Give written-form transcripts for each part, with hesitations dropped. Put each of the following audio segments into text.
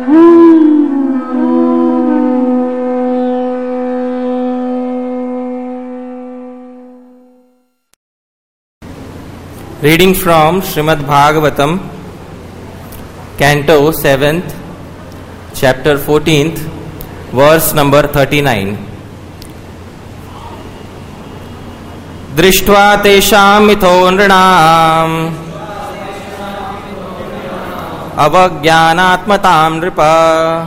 Reading from Srimad Bhagavatam, Canto 7th, Chapter 14th, Verse number 39. Drishtva tesham mitho nrinam avagyanatmatam nripa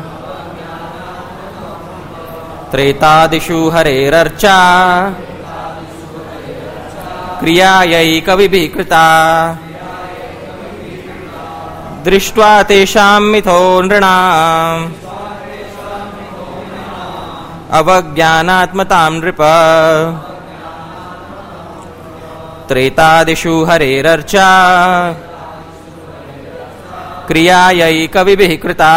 tretadishu harerarcha क्रियायैक विभिकृता दृष्ट्वा तेषां मिथो नृणाम् अवज्ञानात्मतां नृप त्रेतादिषु हरेरर्चा क्रियायैक विभिकृता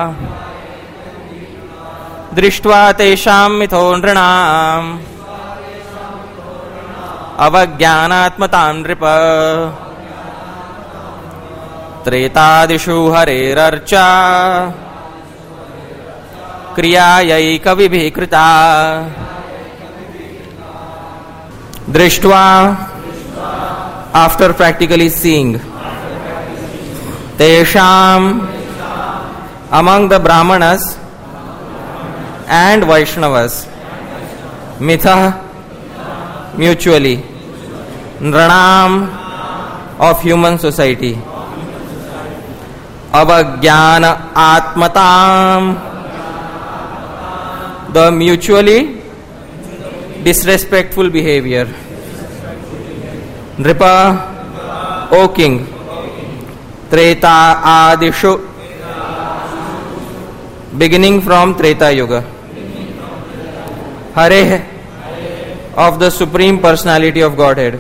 दृष्ट्वा तेषां मिथो नृणाम् अवज्ञानात्मतां नृप त्रेतादिषु हरेरर्चा क्रियायैक विभिकृता दृष्ट्वा, after practically seeing, तेषां, among the Brahmanas and Vaishnavas, mitha, mutually, nranam, of human society, avajnana atmatam, the mutually disrespectful behavior, nripa, O king, treta adishu, beginning from Treta Yuga, hare, of the Supreme Personality of Godhead,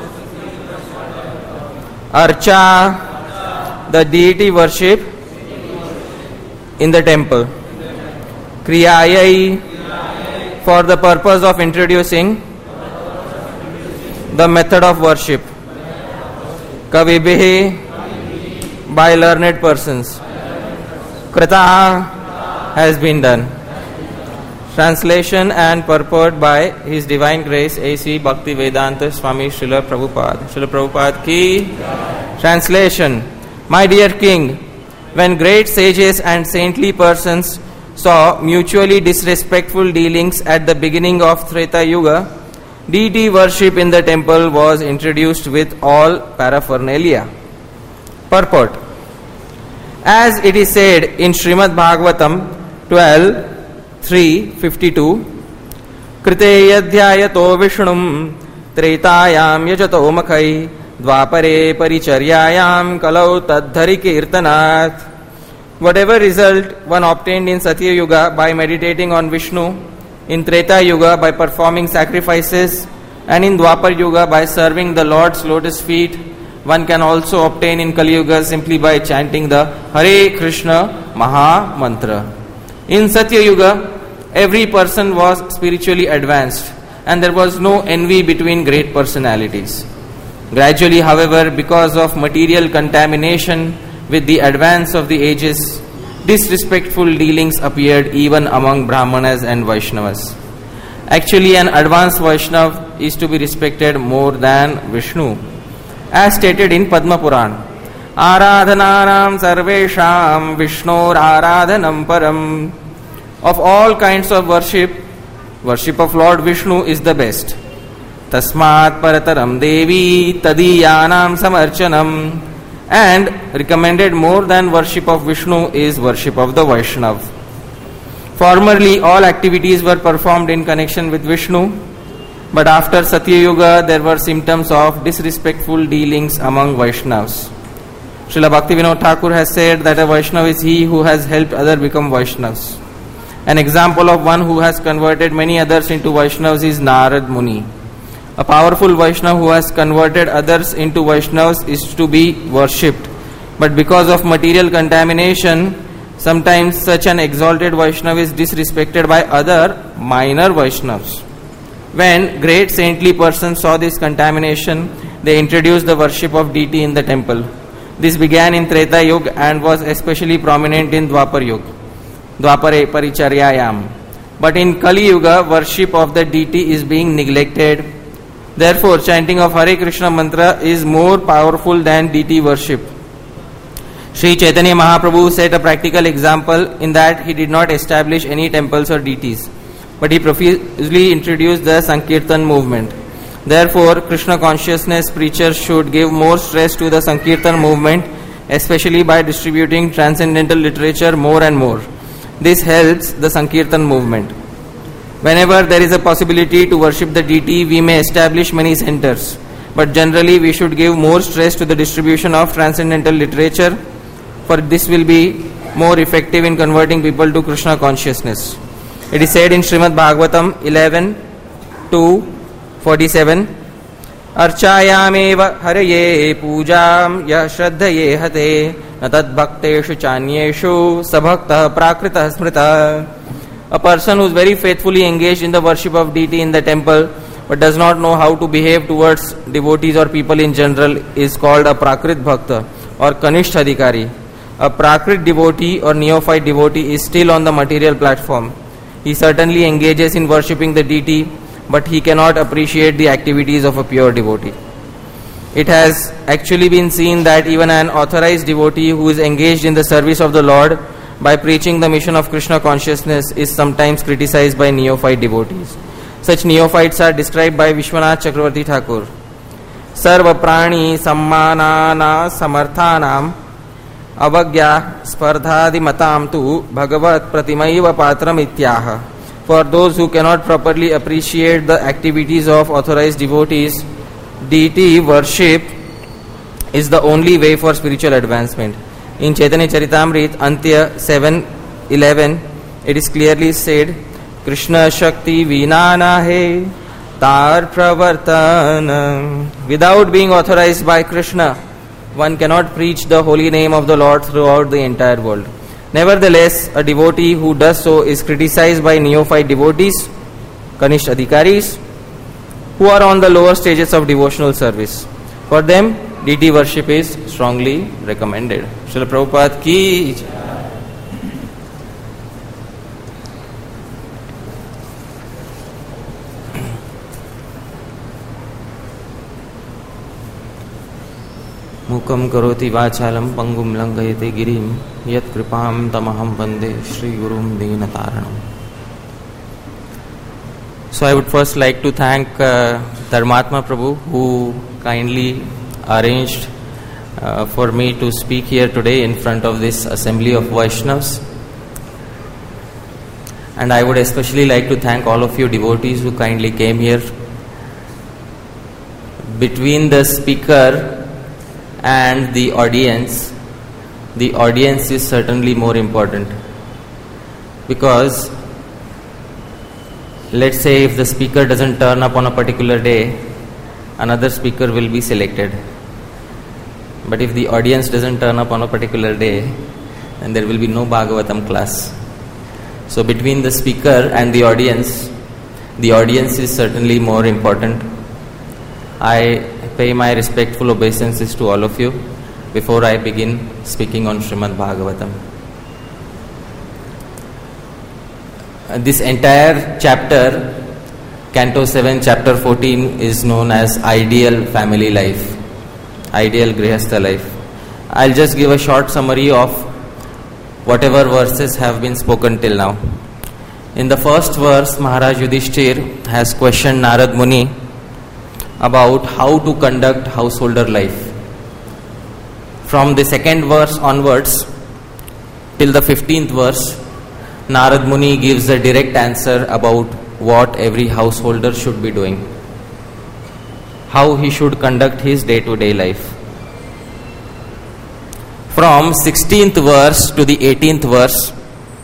Archa, the deity worship in the temple, Kriyayai, for the purpose of introducing the method of worship, Kavibihi, by learned persons, Krita, has been done. Translation and purport by His Divine Grace A.C. Bhaktivedanta Swami Srila Prabhupada. Srila Prabhupada ki. Translation. My dear King, when great sages and saintly persons saw mutually disrespectful dealings at the beginning of Treta Yuga, deity worship in the temple was introduced with all paraphernalia. Purport. As it is said in Srimad Bhagavatam 12:3-52, कृते यध्यायतो विष्णुं त्रेतायां यजतो मखै द्वापरे परिचर्यायां कलौ तद्धरि कीर्तनात्. Whatever result one obtained in Satya Yuga by meditating on Vishnu, in Treta Yuga by performing sacrifices, and in Dwapar Yuga by serving the Lord's lotus feet, one can also obtain in Kali Yuga simply by chanting the Hare Krishna Maha Mantra. In Satya Yuga, every person was spiritually advanced and there was no envy between great personalities. Gradually, however, because of material contamination with the advance of the ages, disrespectful dealings appeared even among Brahmanas and Vaishnavas. Actually, an advanced Vaishnav is to be respected more than Vishnu. As stated in Padma Puran, Aradhananam sarvesham Vishnor aradhanam param. Of all kinds of worship, worship of Lord Vishnu is the best. Tasmat parataram devi tadiyanam samarchanam. And recommended more than worship of Vishnu is worship of the Vaishnav. Formerly, all activities were performed in connection with Vishnu, but after Satya Yuga, there were symptoms of disrespectful dealings among Vaishnavas. Srila Bhaktivinoda Thakur has said that a Vaishnava is he who has helped others become Vaishnavas. An example of one who has converted many others into Vaishnavas is Narad Muni. A powerful Vaishnava who has converted others into Vaishnavas is to be worshipped. But because of material contamination, sometimes such an exalted Vaishnava is disrespected by other minor Vaishnavas. When great saintly persons saw this contamination, they introduced the worship of deity in the temple. This began in Treta Yuga and was especially prominent in Dwapar Yuga, Dwapare Paricharyayam. But in Kali Yuga, worship of the deity is being neglected. Therefore, chanting of Hare Krishna mantra is more powerful than deity worship. Sri Chaitanya Mahaprabhu set a practical example in that he did not establish any temples or deities, but he profusely introduced the Sankirtan movement. Therefore, Krishna consciousness preachers should give more stress to the Sankirtan movement, especially by distributing transcendental literature more and more. This helps the Sankirtan movement. Whenever there is a possibility to worship the deity, we may establish many centers, but generally we should give more stress to the distribution of transcendental literature, for this will be more effective in converting people to Krishna consciousness. It is said in Srimad Bhagavatam 11:2-47, Archayameva haraye pujam ya shraddhaye hate natad bhakteshu chanyeshu sabhakta prakrita smrita. A person who is very faithfully engaged in the worship of deity in the temple but does not know how to behave towards devotees or people in general is called a prakrit bhakta or kanisht adhikari. A prakrit devotee or neophyte devotee is still on the material platform. He certainly engages in worshipping the deity, but he cannot appreciate the activities of a pure devotee. It has actually been seen that even an authorized devotee who is engaged in the service of the Lord by preaching the mission of Krishna consciousness is sometimes criticized by neophyte devotees. Such neophytes are described by Vishwanath Chakravarti Thakur. Sarva prani sammanana samarthanam avagya spardhadi matam tu bhagavat pratimaiva patram ityaha. For those who cannot properly appreciate the activities of authorized devotees, deity worship is the only way for spiritual advancement. In Chaitanya Charitamrita, Antya 7:11, it is clearly said, Krishna Shakti Vinana He Tar Pravartana. Without being authorized by Krishna, one cannot preach the holy name of the Lord throughout the entire world. Nevertheless, a devotee who does so is criticized by neophyte devotees, Kanisht Adhikaris, who are on the lower stages of devotional service. For them, deity worship is strongly recommended. Srila Prabhupada ki jai. Mukam karoti vachalam pangum langayate girim yat kripam tamaham vande Shri Gurum Deenataranam. So I would first like to thank Dharmatma Prabhu, who kindly arranged for me to speak here today in front of this assembly of Vaishnavas. And I would especially like to thank all of you devotees who kindly came here. Between the speaker and the audience is certainly more important, because let's say if the speaker doesn't turn up on a particular day, another speaker will be selected. But if the audience doesn't turn up on a particular day, then there will be no Bhagavatam class. So between the speaker and the audience is certainly more important. I pay my respectful obeisances to all of you before I begin speaking on Srimad Bhagavatam. This entire chapter, Canto 7, Chapter 14, is known as Ideal Family Life, Ideal Grihastha Life. I'll just give a short summary of whatever verses have been spoken till now. In the first verse, Maharaj Yudhishthir has questioned Narad Muni about how to conduct householder life. From the second verse onwards till the 15th verse, Narad Muni gives a direct answer about what every householder should be doing, how he should conduct his day-to-day life. From 16th verse to the 18th verse,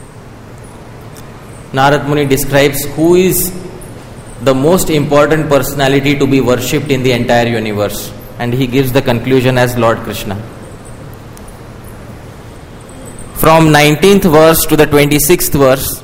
Narad Muni describes who is the most important personality to be worshipped in the entire universe, and he gives the conclusion as Lord Krishna. From 19th verse to the 26th verse,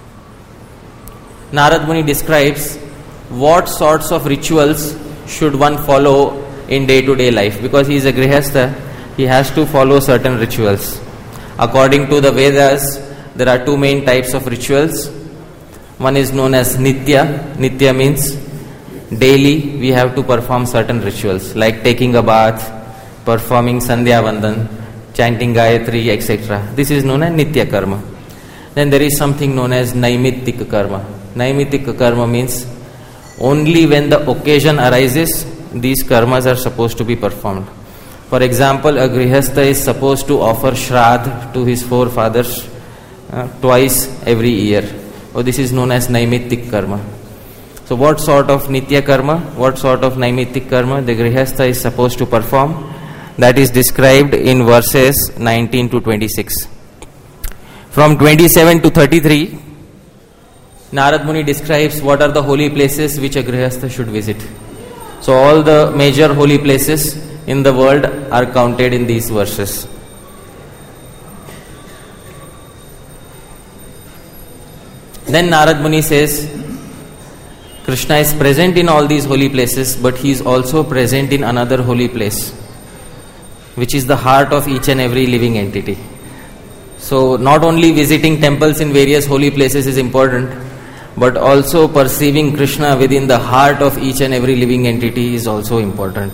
Narad Muni describes what sorts of rituals should one follow in day-to-day life, because he is a grihastha he has to follow certain rituals. According to the Vedas, there are two main types of rituals. One is known as Nitya. Nitya means daily we have to perform certain rituals like taking a bath, performing Sandhya Vandan, chanting Gayatri, etc. This is known as Nitya Karma. Then there is something known as Naimittik Karma. Naimittik Karma means only when the occasion arises, these karmas are supposed to be performed. For example, a Grihastha is supposed to offer Shraddh to his forefathers twice every year. So this is known as Naimittik Karma. So what sort of Nitya Karma, what sort of Naimittik Karma the Grihastha is supposed to perform? That is described in verses 19 to 26. From 27 to 33, Narad Muni describes what are the holy places which a Grihastha should visit. So all the major holy places in the world are counted in these verses. Then Narad Muni says, Krishna is present in all these holy places, but he is also present in another holy place, which is the heart of each and every living entity. So not only visiting temples in various holy places is important, but also perceiving Krishna within the heart of each and every living entity is also important.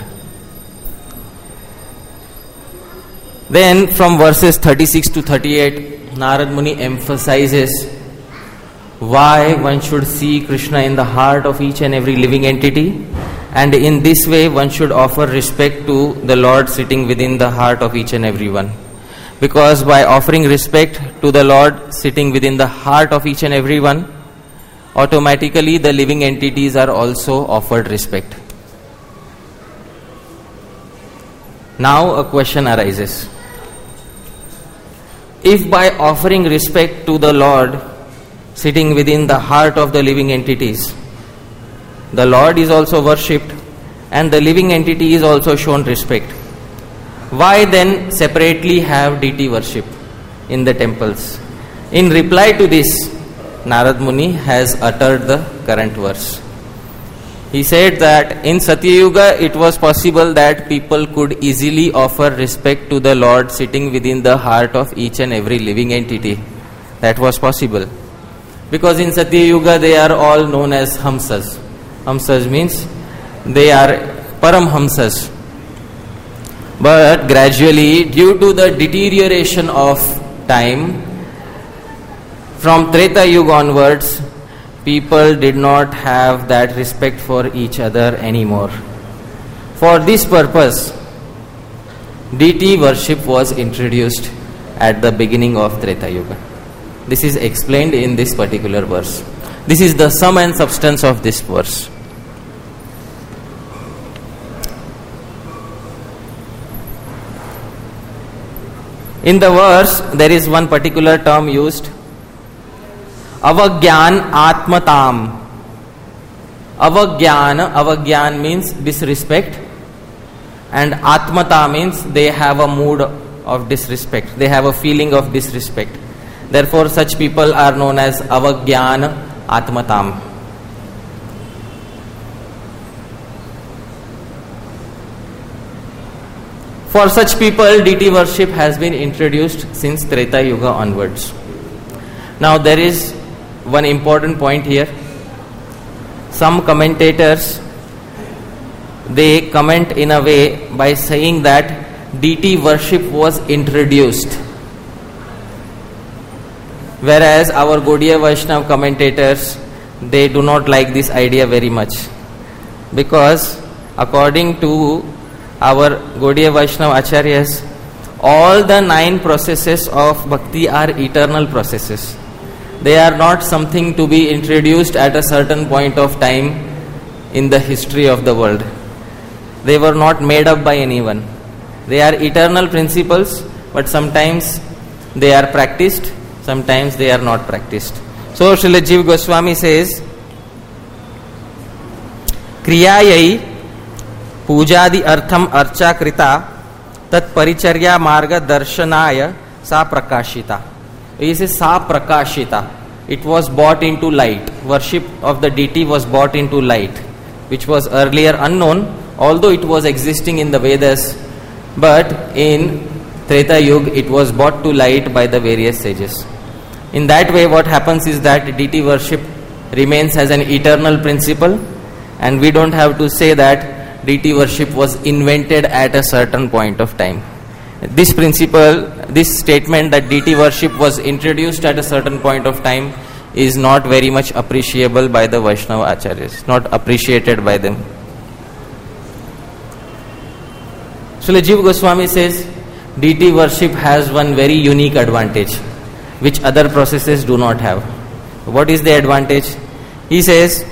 Then from verses 36 to 38, Narad Muni emphasizes why one should see Krishna in the heart of each and every living entity, and in this way one should offer respect to the Lord sitting within the heart of each and every one. Because by offering respect to the Lord sitting within the heart of each and every one, automatically the living entities are also offered respect. Now a question arises. If by offering respect to the Lord sitting within the heart of the living entities, the Lord is also worshipped and the living entity is also shown respect, why then separately have deity worship in the temples? In reply to this, Narad Muni has uttered the current verse. He said that in Satyayuga it was possible that people could easily offer respect to the Lord sitting within the heart of each and every living entity. That was possible. Because in Satyayuga they are all known as Hamsas. Hamsas means they are Paramhamsas. But gradually, due to the deterioration of time, from Treta Yuga onwards, people did not have that respect for each other anymore. For this purpose, deity worship was introduced at the beginning of Treta Yuga. This is explained in this particular verse. This is the sum and substance of this verse. In the verse, there is one particular term used, avagyan atmatam. Avagyan means disrespect, and atmata means they have a mood of disrespect. They have a feeling of disrespect. Therefore, such people are known as avagyan atmatam. For such people, deity worship has been introduced since Treta Yuga onwards. Now there is one important point here. Some commentators, they comment in a way by saying that deity worship was introduced, whereas our Gaudiya Vaishnava commentators, they do not like this idea very much, because according to our Gaudiya Vaishnava Acharyas, all the 9 processes of bhakti are eternal processes. They are not something to be introduced at a certain point of time in the history of the world. They were not made up by anyone. They are eternal principles, but sometimes they are practiced, sometimes they are not practiced. So Srila Jiva Goswami says, Kriyayai पूजादि अर्थम अर्चा कृता तत्परिचर्या मार्ग दर्शनाय सा प्रकाशिता. He says sa prakashita. It was brought into light. Worship of the deity was brought into light, which was earlier unknown, although it was existing in the Vedas. But in Treta Yuga, it was brought to light by the various sages. In that way, what happens is that deity worship remains as an eternal principle, and we don't have to say that deity worship was invented at a certain point of time. This principle, this statement that deity worship was introduced at a certain point of time is not very much appreciable by the Vaishnava Acharyas, not appreciated by them. Srila Jiva Goswami says, deity worship has one very unique advantage, which other processes do not have. What is the advantage? He says,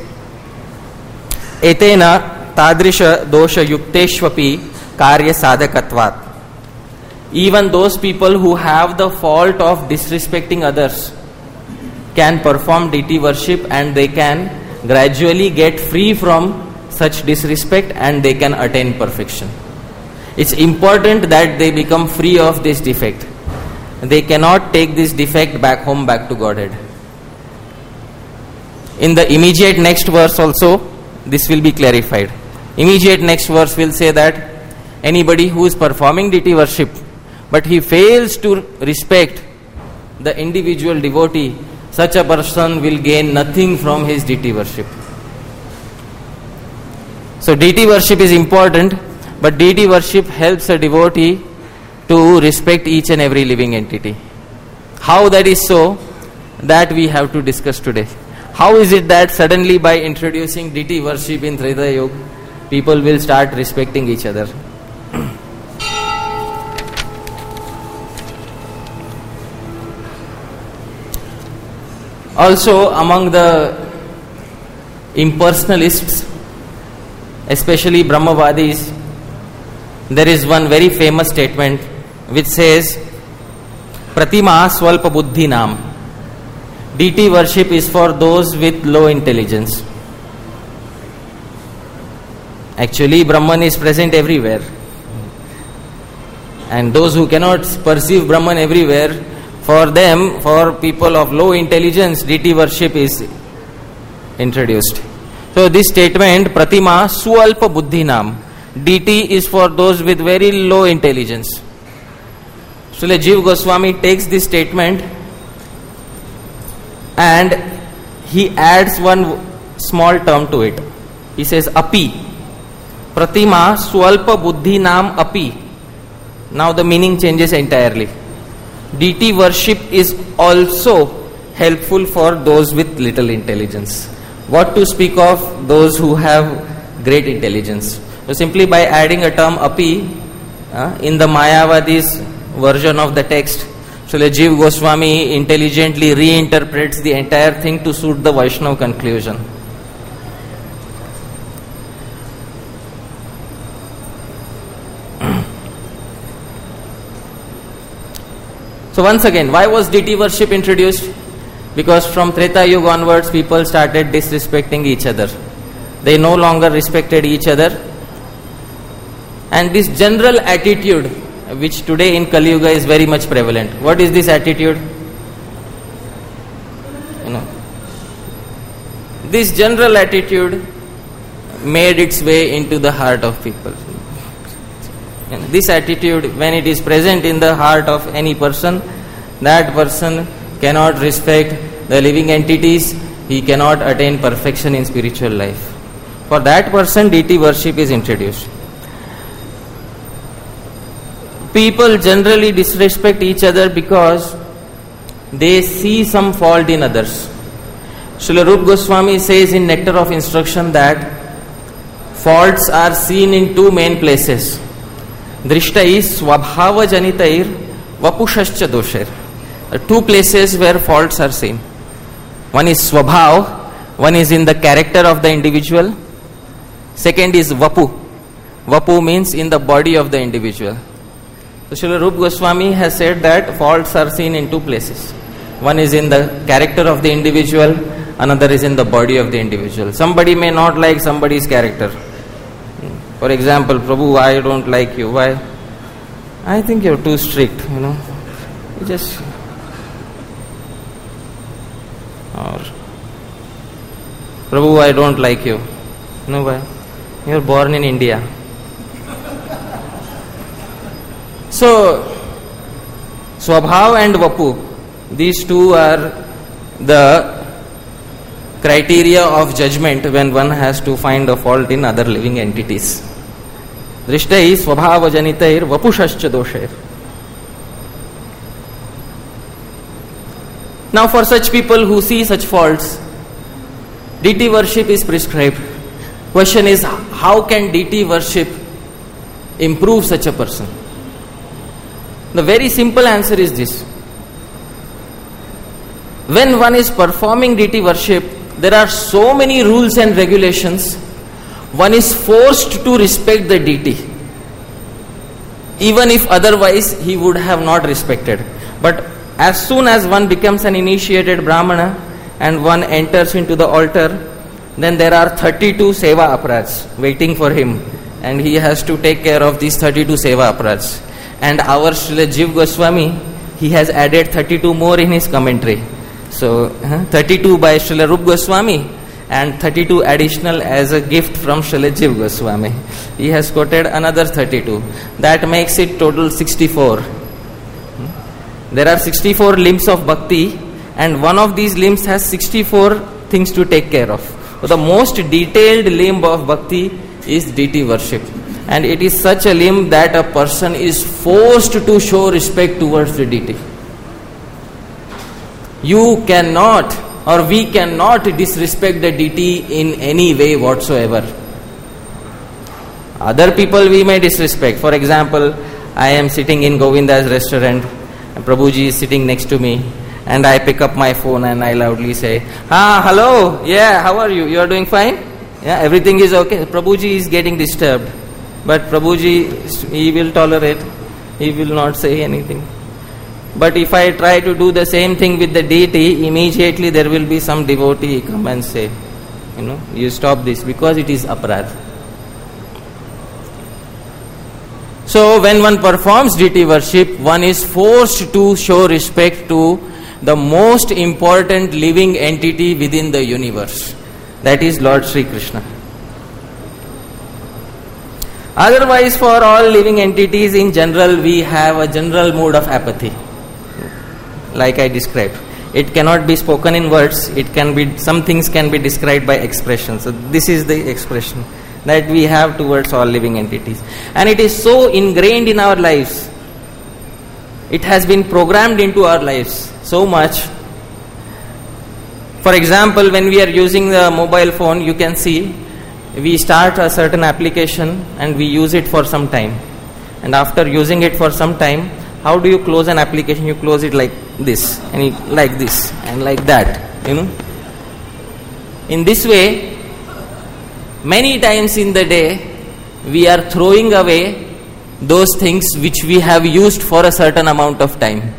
Etena tadrisha dosha yukteshvapi karya sadhakatvat. Even those people who have the fault of disrespecting others can perform deity worship, and they can gradually get free from such disrespect, and they can attain perfection. It's important that they become free of this defect. They cannot take this defect back home, back to Godhead. In the immediate next verse also, this will be clarified. Immediate next verse will say that anybody who is performing deity worship, but he fails to respect the individual devotee, such a person will gain nothing from his deity worship. So deity worship is important, but deity worship helps a devotee to respect each and every living entity. How that is so, that we have to discuss today. How is it that suddenly by introducing deity worship in Treta Yuga, people will start respecting each other? Also, among the impersonalists, especially Brahmavadis, there is one very famous statement which says, Pratima Swalpa Buddhi Nam. Deity worship is for those with low intelligence. Actually, Brahman is present everywhere. And those who cannot perceive Brahman everywhere, for them, for people of low intelligence, deity worship is introduced. So this statement, Pratima Swalpa Buddhinam, deity is for those with very low intelligence. Srila Jiva Goswami takes this statement and he adds one small term to it. He says api. Pratima Swalpa Buddhinam api. Now the meaning changes entirely. Deity worship is also helpful for those with little intelligence. What to speak of those who have great intelligence? So simply by adding a term api in the Mayavadi's version of the text, Srila Jiva Goswami intelligently reinterprets the entire thing to suit the Vaishnava conclusion. So once again, why was deity worship introduced? Because from Treta Yuga onwards, people started disrespecting each other. They no longer respected each other. And this general attitude, which today in Kali Yuga is very much prevalent. What is this attitude? This general attitude made its way into the heart of people. This attitude, when it is present in the heart of any person, that person cannot respect the living entities, he cannot attain perfection in spiritual life. For that person, deity worship is introduced. People generally disrespect each other because they see some fault in others. Srila Rupa Goswami says in Nectar of Instruction that faults are seen in two main places. Drishtai swabhava janitair vapushascha dosher. Two places where faults are seen. One is swabhav, one is in the character of the individual. Second is vapu. Vapu means in the body of the individual. So Srila Rupa Goswami has said that faults are seen in two places. One is in the character of the individual, another is in the body of the individual. Somebody may not like somebody's character. For example, Prabhu, I don't like you. Why? I think you're too strict, You just... Or, Prabhu, I don't like you. Why? You're born in India. So, Swabhav and Vapu, these two are the criteria of judgment when one has to find a fault in other living entities. Drishtai Swabhava Janitair Vapushascha Doshair. Now, for such people who see such faults, deity worship is prescribed. Question is, how can deity worship improve such a person? The very simple answer is this. When one is performing deity worship, there are so many rules and regulations, one is forced to respect the deity, even if otherwise he would have not respected. But as soon as one becomes an initiated Brahmana and one enters into the altar, then there are 32 seva aparats waiting for him, and he has to take care of these 32 seva aparats. And our Srila Jiv Goswami, he has added 32 more in his commentary. So 32 by Srila Rup Goswami and 32 additional as a gift from Srila Jiv Goswami. He has quoted another 32. That makes it total 64. There are 64 limbs of bhakti, and one of these limbs has 64 things to take care of. So the most detailed limb of bhakti is deity worship. And it is such a limb that a person is forced to show respect towards the deity. You cannot, or we cannot disrespect the deity in any way whatsoever. Other people we may disrespect. For example, I am sitting in Govinda's restaurant, and Prabhuji is sitting next to me, and I pick up my phone and I loudly say, hello, yeah, how are you? You are doing fine? Yeah, everything is okay. Prabhuji is getting disturbed. But Prabhuji, he will tolerate. He will not say anything. But if I try to do the same thing with the deity, immediately there will be some devotee come and say, you stop this, because it is aparadh. So when one performs deity worship, one is forced to show respect to the most important living entity within the universe. That is Lord Sri Krishna. Otherwise, for all living entities in general, we have a general mood of apathy, like I described. It cannot be spoken in words. It can be, some things can be described by expression. So this is the expression that we have towards all living entities, and it is so ingrained in our lives. It has been programmed into our lives so much. For example, when we are using the mobile phone, you can see we start a certain application and we use it for some time, and after using it for some time, how do you close an application? You close it like this, and like this, and like that, In this way, many times in the day, we are throwing away those things which we have used for a certain amount of time.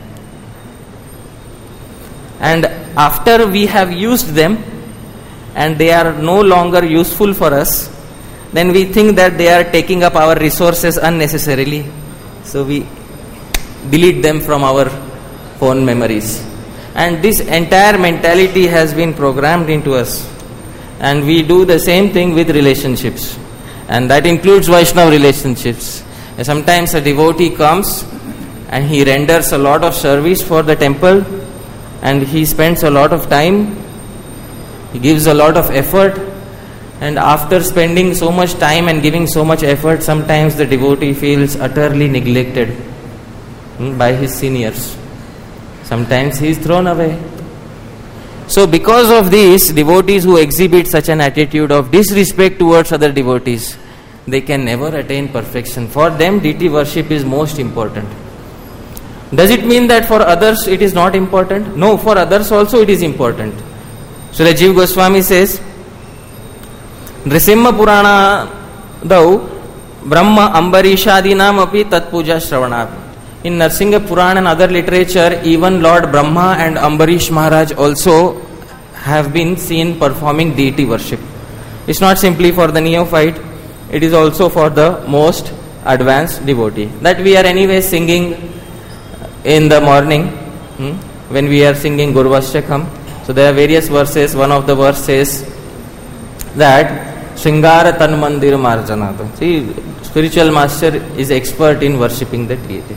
And after we have used them, and they are no longer useful for us, then we think that they are taking up our resources unnecessarily. So we delete them from our phone memories. And this entire mentality has been programmed into us. And we do the same thing with relationships. And that includes Vaishnava relationships. Sometimes a devotee comes and he renders a lot of service for the temple, and he spends a lot of time. He gives a lot of effort, and after spending so much time and giving so much effort, sometimes the devotee feels utterly neglected by his seniors. Sometimes he is thrown away. So because of this, devotees who exhibit such an attitude of disrespect towards other devotees, they can never attain perfection. For them, deity worship is most important. Does it mean that for others it is not important? No, for others also it is important. So Jiv Goswami says, Nrisimha Purana dau Brahma Ambarishadinam api tat puja shravanat. In Narsingha Purana and other literature, even Lord Brahma and Ambarish Maharaj also have been seen performing deity worship. It's not simply for the neophyte, it is also for the most advanced devotee. That we are anyway singing in the morning, when we are singing Gurvashtakam. So there are various verses. One of the verses says that Sringara Tan Mandir Marjanata. See, spiritual master is expert in worshipping the deity.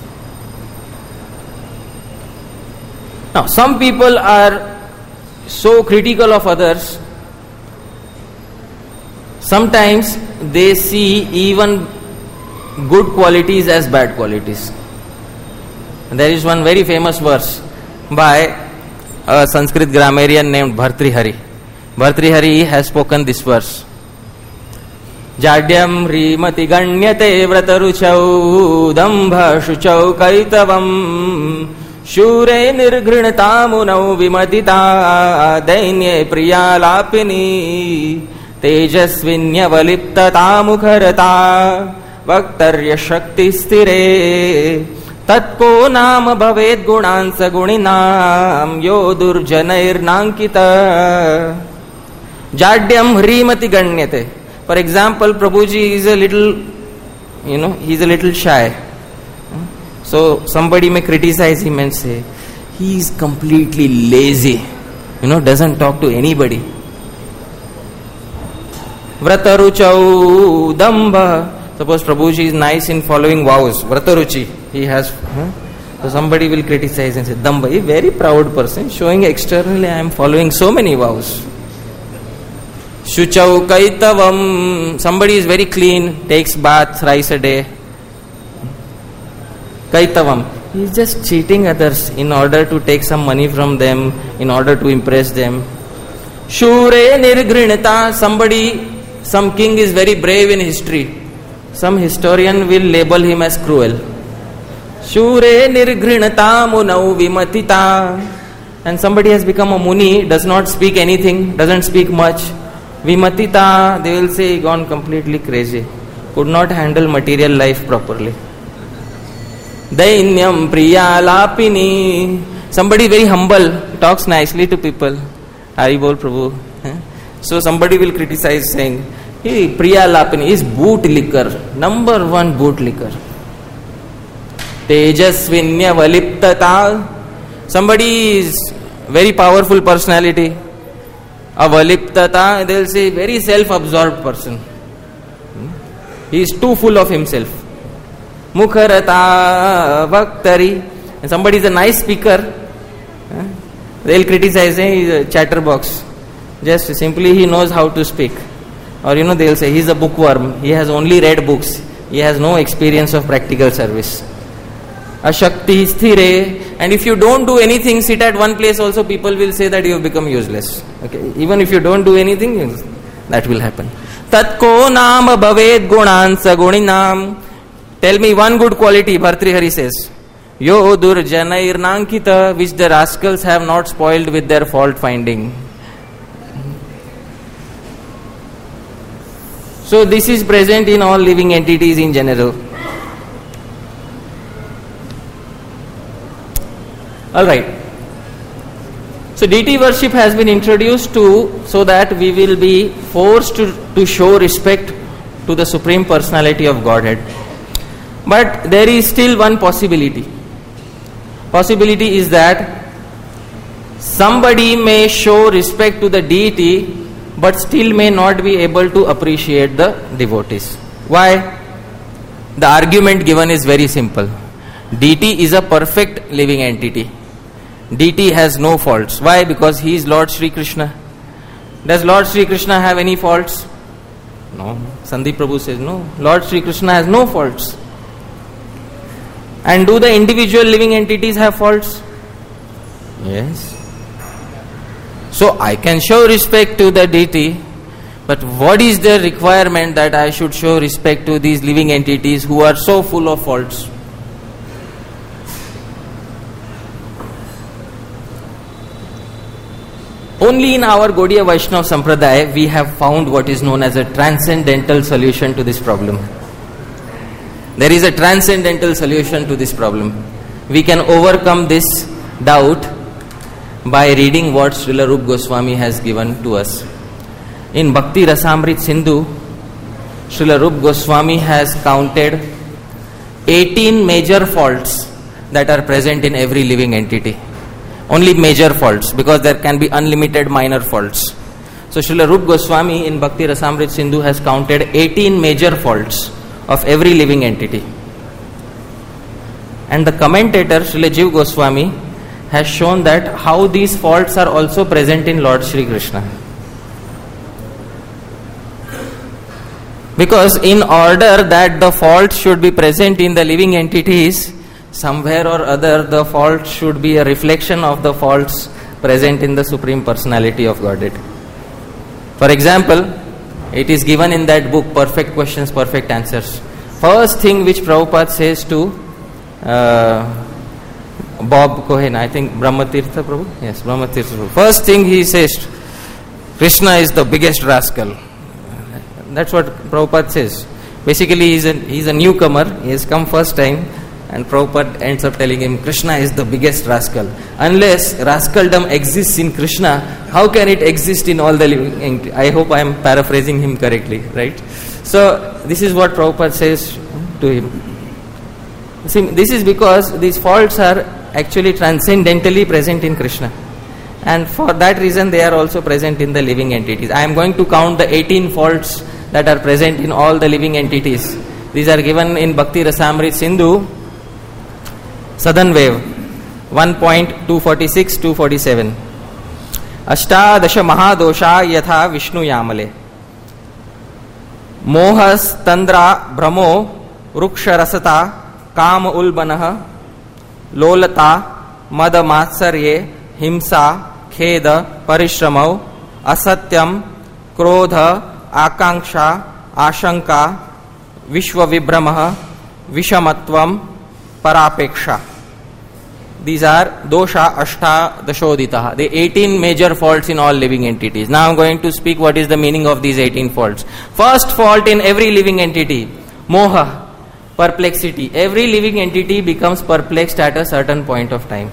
Now, some people are so critical of others, sometimes they see even good qualities as bad qualities. And there is one very famous verse by a Sanskrit grammarian named Bhartrihari. Bhartrihari has spoken this verse. Jadyam rimati ganyate vrataruchau dambha shuchau kaitavam Shure nirghrinamunau vimadita dainye priyalapini Tejasvinya mukharata vaktarya shakti stire Tatko nama bhaved gunansa guninam yo durjanair nankita Jadyam hrimati ganyate. For example, Prabhuji is a little, he's a little shy. So somebody may criticize him and say, he is completely lazy, doesn't talk to anybody. Vrataruchau damba. Suppose Prabhuji is nice in following vows. Vrataruchi, he has. So somebody will criticize and say, damba, a very proud person, showing externally I am following so many vows. Shuchau kaitavam. Somebody is very clean, takes bath thrice a day. Kaitavam. He is just cheating others in order to take some money from them, in order to impress them. Shure nirgrinata. Some king is very brave in history. Some historian will label him as cruel. Shure nirgrinata munau vimatita. And somebody has become a muni, does not speak anything, doesn't speak much. Vimatita, they will say, gone completely crazy. Could not handle material life properly. Dainyam priyalapini. Somebody very humble, talks nicely to people. Haribol Prabhu. So somebody will criticize saying, hey, priyalapini is boot liquor, number one boot liquor. Tejasvinya valiptata. Somebody is very powerful personality. Avaliptata, they will say very self-absorbed person. He is too full of himself. Mukharata vaktari. And somebody is a nice speaker. They will criticize him, he is a chatterbox. Just simply he knows how to speak. Or they will say he is a bookworm. He has only read books. He has no experience of practical service. Ashakti sthire. And if you don't do anything, sit at one place also, people will say that you have become useless. Okay, even if you don't do anything, that will happen. Tatko nama bhaved gunansa guninam. Tell me one good quality, Bhartrihari says. Yo durjanair nankita, which the rascals have not spoiled with their fault finding. So this is present in all living entities in general. Alright. So deity worship has been introduced so that we will be forced to show respect to the Supreme Personality of Godhead. But there is still one possibility. Possibility is that somebody may show respect to the deity but still may not be able to appreciate the devotees. Why? The argument given is very simple. Deity is a perfect living entity. Deity has no faults. Why? Because he is Lord Sri Krishna. Does Lord Sri Krishna have any faults? No. Sandeep Prabhu says no. Lord Sri Krishna has no faults. And do the individual living entities have faults? Yes. So I can show respect to the deity, but what is the requirement that I should show respect to these living entities who are so full of faults? Only in our Gaudiya Vaishnava Sampradaya we have found what is known as a transcendental solution to this problem. There is a transcendental solution to this problem. We can overcome this doubt by reading what Srila Rupa Goswami has given to us. In Bhakti Rasamrit Sindhu, Srila Rupa Goswami has counted 18 major faults that are present in every living entity. Only major faults, because there can be unlimited minor faults. So Srila Rupa Goswami in Bhakti Rasamrita Sindhu has counted 18 major faults of every living entity. And the commentator Srila Jiva Goswami has shown that how these faults are also present in Lord Shri Krishna. Because in order that the fault should be present in the living entities, somewhere or other the fault should be a reflection of the faults present in the Supreme Personality of Godhead. For example, it is given in that book, Perfect Questions, Perfect Answers. First thing which Prabhupada says to Bob Cohen, I think Brahmatirtha Prabhu? Yes, Brahmatirtha Prabhu. First thing he says, Krishna is the biggest rascal. That's what Prabhupada says. Basically, he's a newcomer. He has come first time, and Prabhupada ends up telling him, Krishna is the biggest rascal. Unless rascaldom exists in Krishna, how can it exist in all the living? I hope I am paraphrasing him correctly, right? So, this is what Prabhupada says to him. See, this is because these faults are actually transcendentally present in Krishna. And for that reason, they are also present in the living entities. I am going to count the 18 faults that are present in all the living entities. These are given in Bhakti Rasamrita Sindhu, Southern Wave, 1.246-247. Ashtadasha Mahadosha Yatha Vishnu Yamale. Mohas Tandra Brahmo Ruksha Rasata Kam Ulbanaha Lolata Mada Matsarye Himsa Kheda Parishramau Asatyam Krodha Akanksha Ashanka Vishwa Vibramaha Vishamatvam Parapeksha. These are dosha ashta dashoditaha, the 18 major faults in all living entities. Now I am going to speak what is the meaning of these 18 faults. First fault in every living entity, moha, perplexity. Every living entity becomes perplexed at a certain point of time.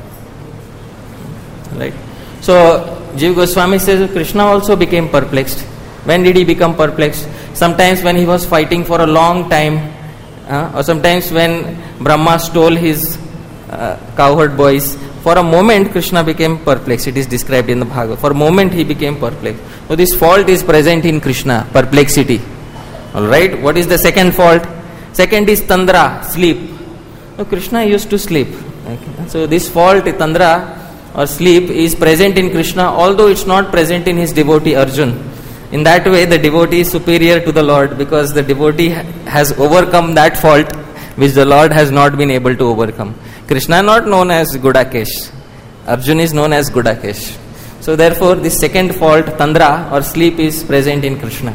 Right? So Jiva Goswami says Krishna also became perplexed. When did he become perplexed? Sometimes when he was fighting for a long time, or sometimes when Brahma stole his cowherd boys. For a moment Krishna became perplexed. It is described in the Bhagavad. For a moment he became perplexed. So this fault is present in Krishna, perplexity. Alright, what is the second fault? Second is Tandra, sleep. So Krishna used to sleep. Okay. So this fault, Tandra or sleep, is present in Krishna, although it's not present in his devotee Arjun. In that way the devotee is superior to the Lord, because the devotee has overcome that fault which the Lord has not been able to overcome. Krishna not known as Gudakesh. Arjun is known as Gudakesh. So therefore this second fault, Tandra or sleep, is present in Krishna.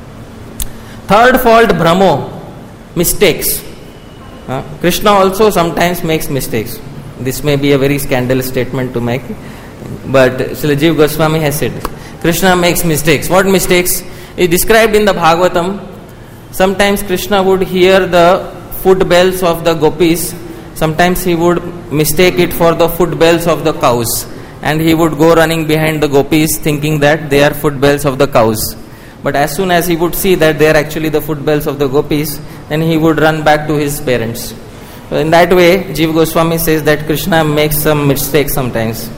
Third fault, Brahmo, mistakes. Krishna also sometimes makes mistakes. This may be a very scandalous statement to make, but Srila Jiva Goswami has said Krishna makes mistakes. What mistakes? It is described in the Bhagavatam. Sometimes Krishna would hear the foot bells of the gopis. Sometimes he would mistake it for the foot bells of the cows, and he would go running behind the gopis thinking that they are foot bells of the cows. But as soon as he would see that they are actually the foot bells of the gopis, then he would run back to his parents. So in that way, Jiva Goswami says that Krishna makes some mistakes sometimes.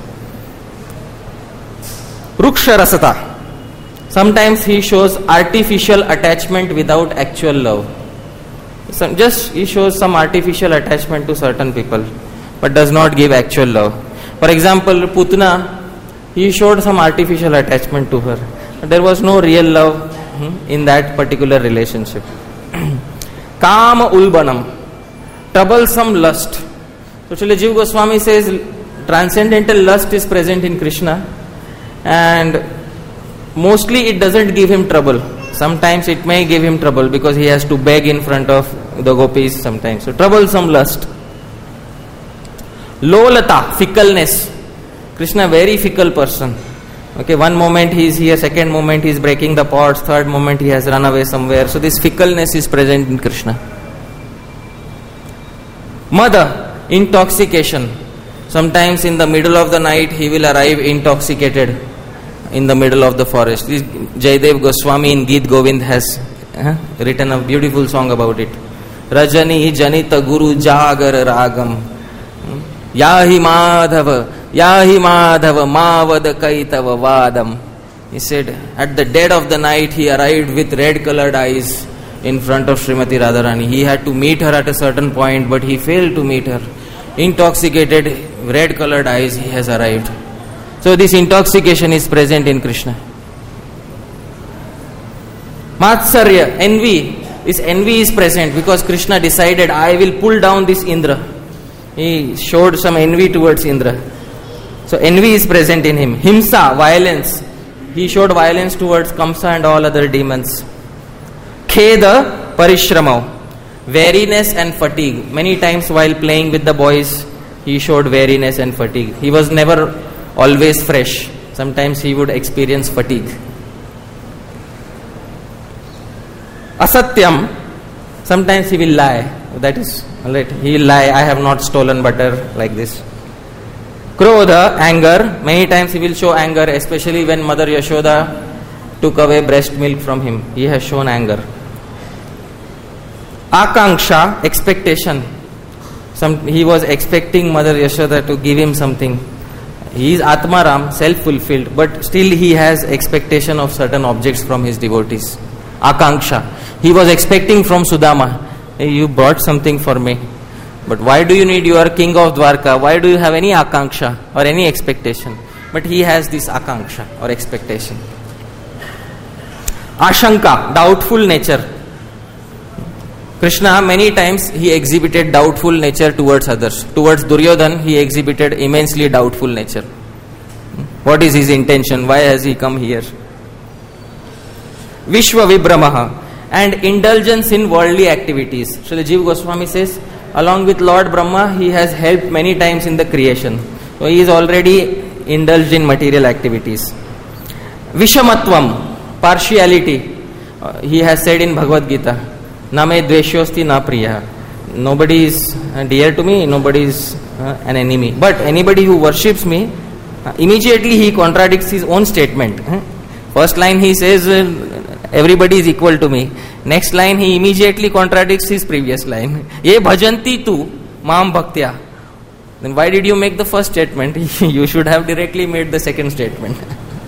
Ruksha Rasata. Sometimes he shows artificial attachment without actual love. Just he shows some artificial attachment to certain people, but does not give actual love. For example, Putna, he showed some artificial attachment to her, but there was no real love in that particular relationship. Kama Ulbanam, troublesome lust. So Srila Jiva Goswami says transcendental lust is present in Krishna, and mostly it doesn't give him trouble. Sometimes it may give him trouble because he has to beg in front of the gopis sometimes. So troublesome lust. Lolata, fickleness. Krishna very fickle person. Okay, one moment he is here, second moment he is breaking the pots, third moment he has run away somewhere. So this fickleness is present in Krishna. Mada, intoxication. Sometimes in the middle of the night he will arrive intoxicated in the middle of the forest. Jayadev Goswami in Geet Govind has written a beautiful song about it. Rajani Janita Guru Jagar Ragam Yahi Madhava Mavad Kaitava Vadam He said, at the dead of the night, he arrived with red-colored eyes in front of Srimati Radharani. He had to meet her at a certain point, but he failed to meet her. Intoxicated, red-colored eyes, he has arrived. So this intoxication is present in Krishna. Matsarya, envy. This envy is present because Krishna decided, I will pull down this Indra. He showed some envy towards Indra. So envy is present in him. Himsa, violence. He showed violence towards Kamsa and all other demons. Kheda, parishramau. Weariness and fatigue. Many times while playing with the boys, he showed weariness and fatigue. He was never always fresh. Sometimes he would experience fatigue. Asatyam. Sometimes he will lie. That is, alright. He will lie. I have not stolen butter, like this. Krodha, anger. Many times he will show anger, especially when Mother Yashoda took away breast milk from him. He has shown anger. Akanksha, expectation. He was expecting Mother Yashoda to give him something. He is Atmaram, self-fulfilled, but still he has expectation of certain objects from his devotees. Akanksha. He was expecting from Sudama, hey, you brought something for me. But why do you need your king of Dwarka? Why do you have any akanksha or any expectation? But he has this akanksha or expectation. Ashanka, doubtful nature. Krishna, many times he exhibited doubtful nature towards others. Towards Duryodhan, he exhibited immensely doubtful nature. What is his intention? Why has he come here? Vishwa Vibramaha, and indulgence in worldly activities. Srila Jiva Goswami says, along with Lord Brahma, he has helped many times in the creation. So he is already indulged in material activities. Vishamatvam, partiality. He has said in Bhagavad Gita, Na me dveshyosti na priya. Nobody is dear to me, nobody is an enemy. But anybody who worships me, immediately he contradicts his own statement. First line he says, everybody is equal to me. Next line he immediately contradicts his previous line. Ye bhajanti tu maam bhaktya. Then why did you make the first statement? You should have directly made the second statement.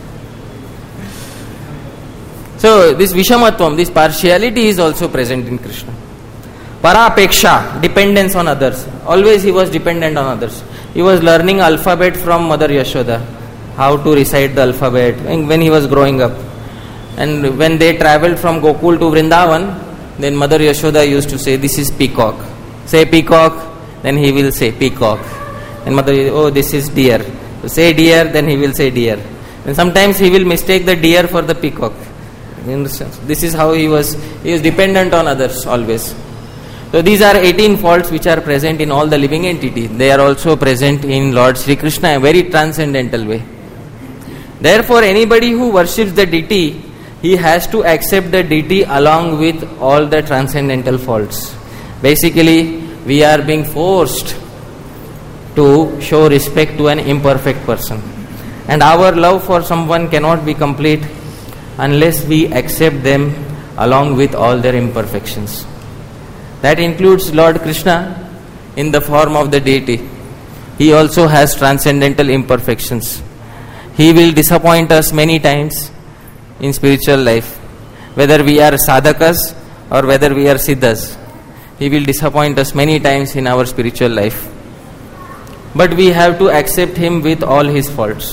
So this vishamatvam, this partiality is also present in Krishna. Parapeksha, dependence on others. Always he was dependent on others. He was learning alphabet from Mother Yashoda, how to recite the alphabet when he was growing up. And when they travelled from Gokul to Vrindavan, then Mother Yashoda used to say, this is peacock. Say peacock, then he will say peacock. And Mother, oh, this is deer. So say deer, then he will say deer. And sometimes he will mistake the deer for the peacock. This is how he was dependent on others always. So these are 18 faults which are present in all the living entities. They are also present in Lord Sri Krishna in a very transcendental way. Therefore, anybody who worships the deity, he has to accept the deity along with all the transcendental faults. Basically, we are being forced to show respect to an imperfect person. And our love for someone cannot be complete unless we accept them along with all their imperfections. That includes Lord Krishna in the form of the deity. He also has transcendental imperfections. He will disappoint us many times in spiritual life. Whether we are sadhakas or whether we are siddhas, he will disappoint us many times in our spiritual life. But we have to accept him with all his faults.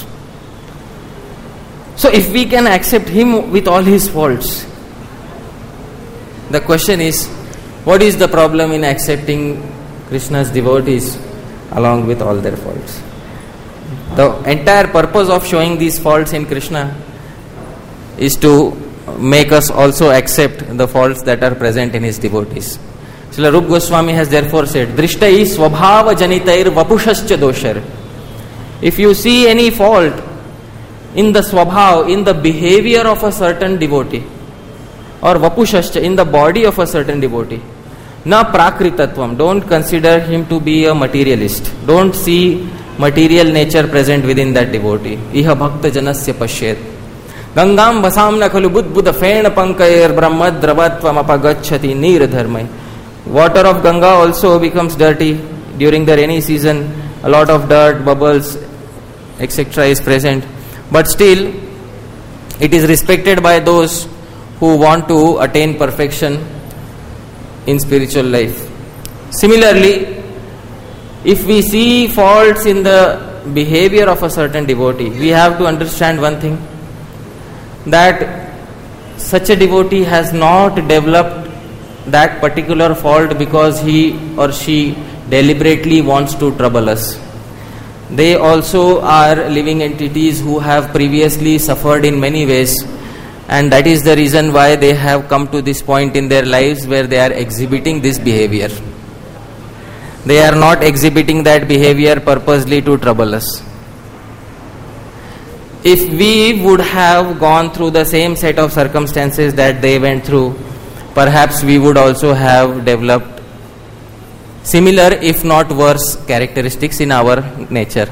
So if we can accept him with all his faults, the question is, what is the problem in accepting Krishna's devotees along with all their faults? The entire purpose of showing these faults in Krishna is to make us also accept the faults that are present in his devotees. Srila Rupa Goswami has therefore said, Drishtai swabhava janitair vapushascha doshar. If you see any fault in the swabhav, in the behavior of a certain devotee, or vapushascha, in the body of a certain devotee, na prakritatvam, don't consider him to be a materialist. Don't see material nature present within that devotee. Iha bhakta janasya pashyet. Gangam vasamna khalu budbuddha fena pankair brahmad dravatvam apagachati nir dharmai. Water of Ganga also becomes dirty during the rainy season. A lot of dirt, bubbles, etc. is present. But still, It is respected by those who want to attain perfection in spiritual life. Similarly, if we see faults in the behavior of a certain devotee, we have to understand one thing, that such a devotee has not developed that particular fault because he or she deliberately wants to trouble us. They also are living entities who have previously suffered in many ways, and that is the reason why they have come to this point in their lives where they are exhibiting this behavior. They are not exhibiting that behavior purposely to trouble us. If we would have gone through the same set of circumstances that they went through, perhaps we would also have developed similar, if not worse, characteristics in our nature.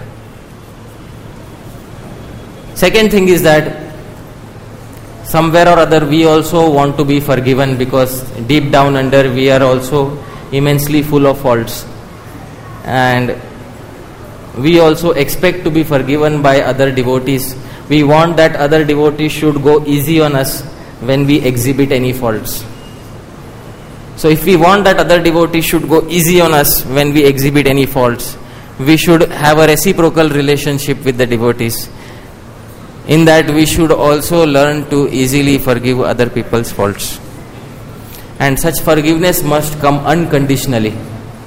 Second thing is that somewhere or other we also want to be forgiven, because deep down under we are also immensely full of faults, and we also expect to be forgiven by other devotees. We want that other devotees should go easy on us when we exhibit any faults. So if we want that other devotees should go easy on us when we exhibit any faults, we should have a reciprocal relationship with the devotees. In that we should also learn to easily forgive other people's faults. And such forgiveness must come unconditionally.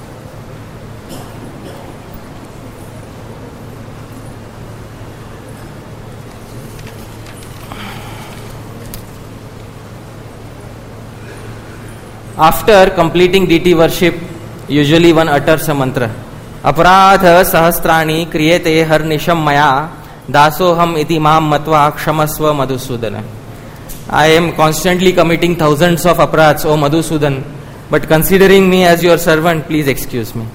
After completing deity worship, usually one utters a mantra. Aparadha sahasrani kriyate harnisham maya dasoham iti mam matva kshamasva Madhusudana. I am constantly committing thousands of aparadhs, O Madhusudan, but considering me as your servant, please excuse me.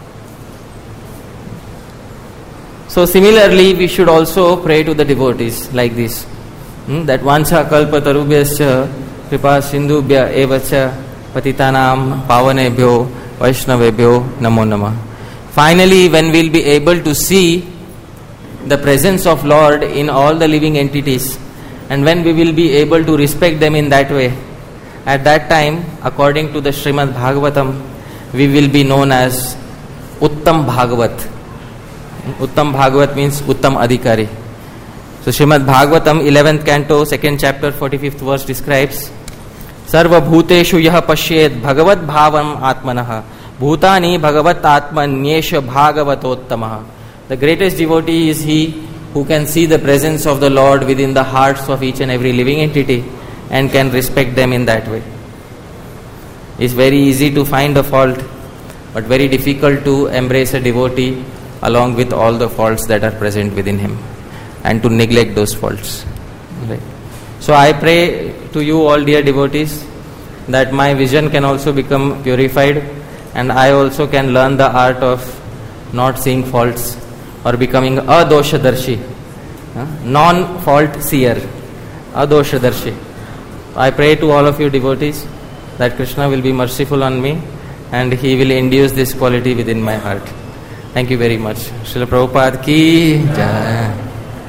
So similarly, we should also pray to the devotees like this. That vancha kalpa tarubhyascha kripa sindhubhya evacha patitanam pavanebhyo vaishnavebhyo namo namah. Finally, when we will be able to see the presence of Lord in all the living entities, and when we will be able to respect them in that way, at that time, according to the Srimad Bhagavatam, we will be known as Uttam Bhagavat. Uttam Bhagavat means Uttam Adhikari. So Srimad Bhagavatam 11th canto 2nd chapter 45th verse describes, Sarva bhuteshu yah pashyed bhagavat bhavam atmanah bhutani bhagavat atmanyesha bhagavatottamah. The greatest devotee is he who can see the presence of the Lord within the hearts of each and every living entity and can respect them in that way. It's very easy to find a fault, but very difficult to embrace a devotee along with all the faults that are present within him and to neglect those faults. Right. So I pray to you all, dear devotees, that my vision can also become purified and I also can learn the art of not seeing faults or becoming a doshadarshi, non-fault seer, a doshadarshi. I pray to all of you devotees that Krishna will be merciful on me and he will induce this quality within my heart. Thank you very much. Srila Prabhupada ki jai.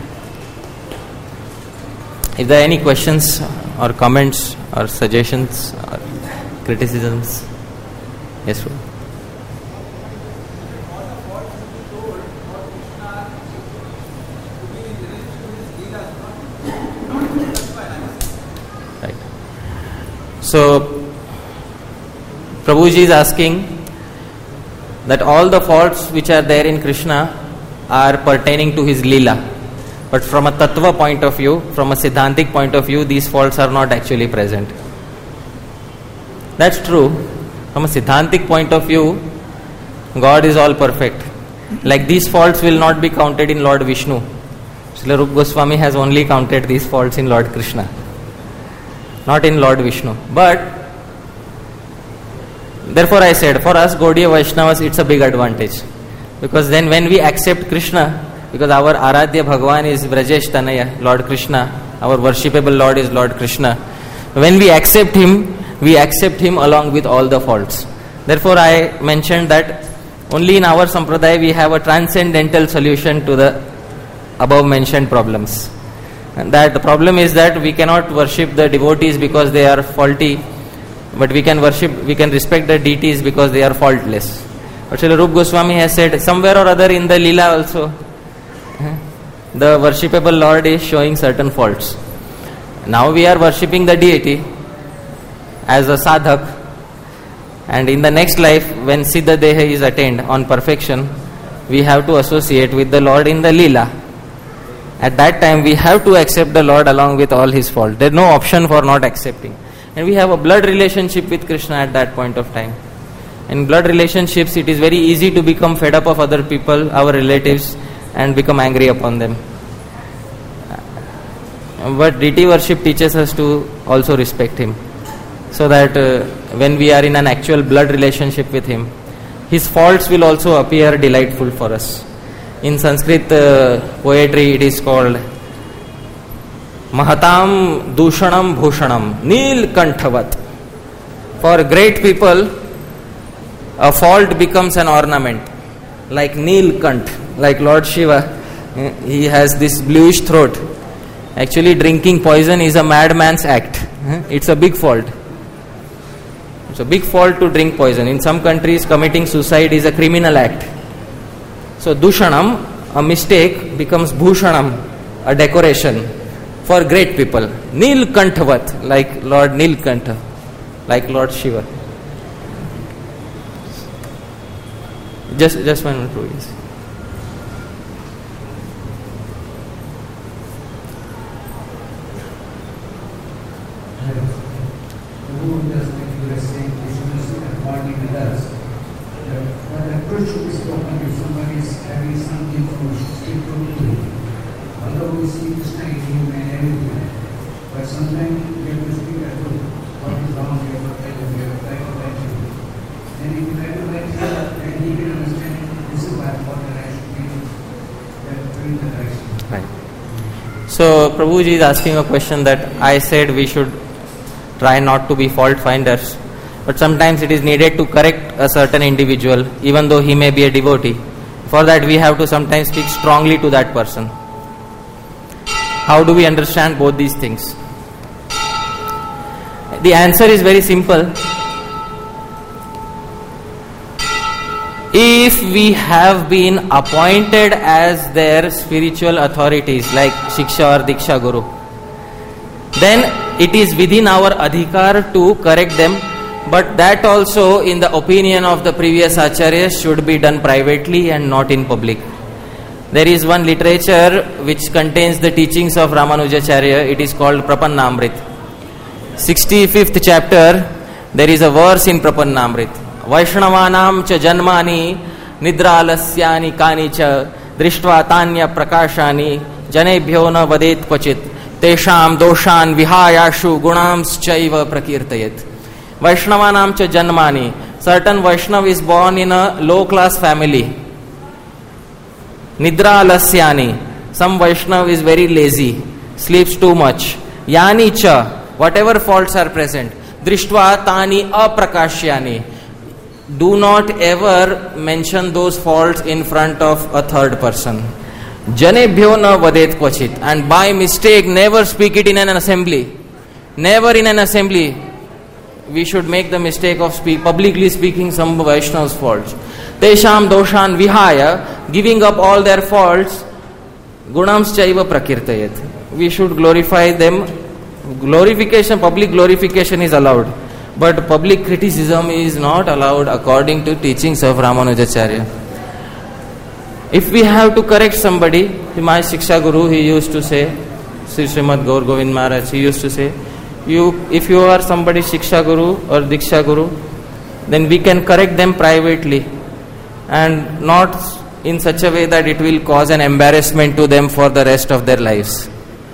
If there are any questions or comments or suggestions or criticisms, yes, sir. Right. So, Prabhuji is asking that all the faults which are there in Krishna are pertaining to his Leela. But from a tattva point of view, from a siddhantic point of view, these faults are not actually present. That's true. From a siddhantic point of view, God is all perfect. Like these faults will not be counted in Lord Vishnu. Srila Rupa Goswami has only counted these faults in Lord Krishna, not in Lord Vishnu. But therefore I said, for us Gaudiya Vaishnavas, it's a big advantage. Because then when we accept Krishna, because our Aradhya Bhagavan is Vrajesh Tanaya, Lord Krishna, our worshipable Lord is Lord Krishna. When we accept him along with all the faults. Therefore I mentioned that only in our Sampradaya we have a transcendental solution to the above mentioned problems. And that the problem is that we cannot worship the devotees because they are faulty, but we can respect the deities because they are faultless. But Srila Rupa Goswami has said somewhere or other in the Leela also, the worshipable Lord is showing certain faults. Now we are worshipping the deity as a sadhak, and in the next life, when Siddha Deha is attained on perfection, we have to associate with the Lord in the Leela. At that time, we have to accept the Lord along with all his faults. There is no option for not accepting. And we have a blood relationship with Krishna at that point of time. In blood relationships, it is very easy to become fed up of other people, our relatives, and become angry upon them. But deity worship teaches us to also respect him, so that when we are in an actual blood relationship with him, his faults will also appear delightful for us. In Sanskrit poetry, it is called Mahatam Dushanam Bhushanam Neel Kanthavat. For great people, a fault becomes an ornament, like Neelkant, like Lord Shiva. He has this bluish throat. Actually, drinking poison is a madman's act. It's a big fault. It's a big fault to drink poison. In some countries, committing suicide is a criminal act. So, Dushanam, a mistake, becomes Bhushanam, a decoration for great people. Neelkanthavat, like Lord Neelkantha, like Lord Shiva. Just 1 minute, please. So Prabhuji is asking a question that I said we should try not to be fault finders, but sometimes it is needed to correct a certain individual even though he may be a devotee. For that we have to sometimes speak strongly to that person. How do we understand both these things? The answer is very simple. If we have been appointed as their spiritual authorities like Shiksha or Diksha Guru, then it is within our adhikar to correct them, but that also in the opinion of the previous acharyas should be done privately and not in public. There is one literature which contains the teachings of Ramanujacharya. It is called Prapannamrit. 65th chapter, there is a verse in Prapannamrit. Vaishnavanam cha janmani nidralasyani kani cha drishtva tanya prakashani janebhyo na vadet kvachit tesham doshan vihayashu gunams chaiva prakirtayet. Vaishnavanam cha janmani. Certain Vaishnav is born in a low class family. Nidralasyani. Some Vaishnav is very lazy, sleeps too much. Yani cha. Whatever faults are present. Drishtva tani aprakashyani. Do not ever mention those faults in front of a third person. Janebhyo na vadet kvachit. And by mistake, never speak it in an assembly. Never in an assembly. We should make the mistake of publicly speaking some Vaishnav's faults. Tesham doshan vihaya, giving up all their faults. Gunams chaiva prakirtayet. We should glorify them. Glorification, public glorification is allowed. But public criticism is not allowed according to teachings of Ramanujacharya. If we have to correct somebody, my Shiksha Guru, he used to say, Sri Srimad Gaur Govind Maharaj, he used to say, if you are somebody's Shiksha Guru or Diksha Guru, then we can correct them privately and not in such a way that it will cause an embarrassment to them for the rest of their lives.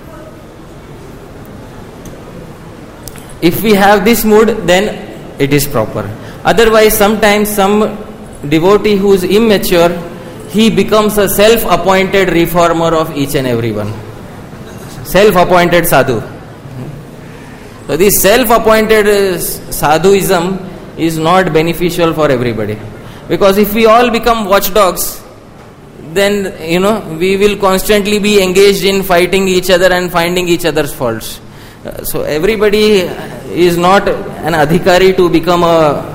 If we have this mood, then it is proper. Otherwise, sometimes some devotee who is immature, he becomes a self-appointed reformer of each and everyone. Self-appointed sadhu. So this self-appointed sadhuism is not beneficial for everybody. Because if we all become watchdogs, then we will constantly be engaged in fighting each other and finding each other's faults. So everybody is not an adhikari to become a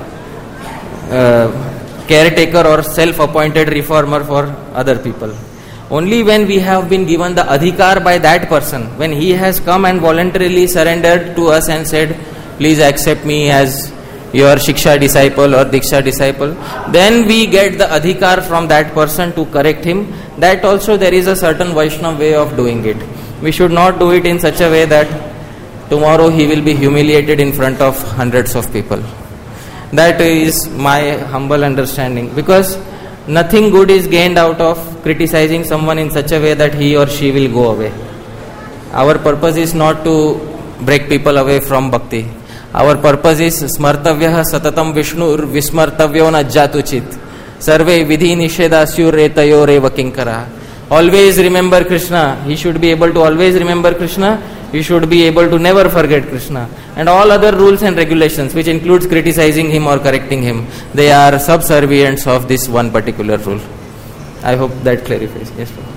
caretaker or self-appointed reformer for other people. Only when we have been given the adhikar by that person, when he has come and voluntarily surrendered to us and said, please accept me as your Shiksha disciple or Diksha disciple, then we get the adhikar from that person to correct him. That also there is a certain Vaishnava way of doing it. We should not do it in such a way that tomorrow he will be humiliated in front of hundreds of people. That is my humble understanding, because nothing good is gained out of criticizing someone in such a way that he or she will go away. Our purpose is not to break people away from bhakti. Our purpose is smartavyah satatam vishnur vismartavyo najjatuchit sarve vidhi nishedasyu retayore vakinkara. Always remember Krishna. He should be able to always remember Krishna. You should be able to never forget Krishna. And all other rules and regulations, which includes criticizing him or correcting him, they are subservients of this one particular rule. I hope that clarifies. Yes, sir.